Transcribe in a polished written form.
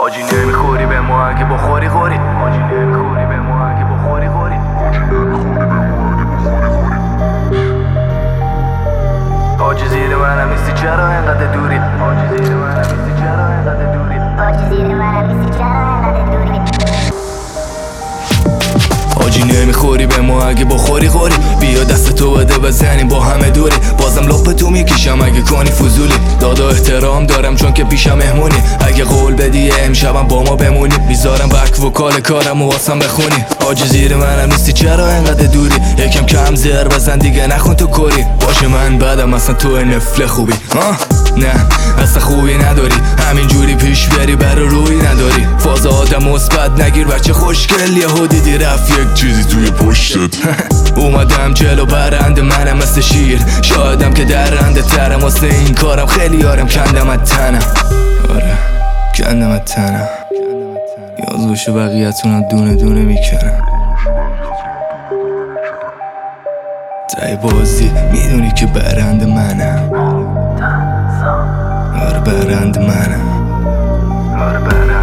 حاجی نمیخوری به ما اگه بخوری خوری حاجی نمیخوری به ما اگه بخوری خوری حاجی زیر منم نیستی چرا اینقدر دوری حاجی زیر منم نیستی چرا اینقدر دوری حاجی زیر منم نیستی چرا اینقدر دوری حاجی نمیخوری به ما اگه بخوری خوری بیا دست تو بده بزنیم با همه دوری بازم لپ تو میکشم اگه کنی فضولی داد و احترام دارم چون که پیشم مهمونی اگه قول بدی امشبم با ما بمونی میذارم بک وکال کارم و واسم بخونی حاجی زیر منم نیستی چرا اینقدر دوری یکم کم زر بزن دیگه نخون تو کری باشه من بدم اصلا تو نفل خوبی نه اصلا خوبی نداری همینجوری پیش بری برا روی نداری فاز آدم مثبت نگیر بچه خوشگل یهو دیدی رفت یک چیزی توی پشتت اومدم جلو برنده منم مثل شیر شایدم که درنده ترم واسه این کارم خیلی یارم کندم از تنم آره کندم از تنم یازوشو بقیه‌تونم دونه دونه میکنم تای بازی میدونی که برنده منم آره برنده منم آره برنده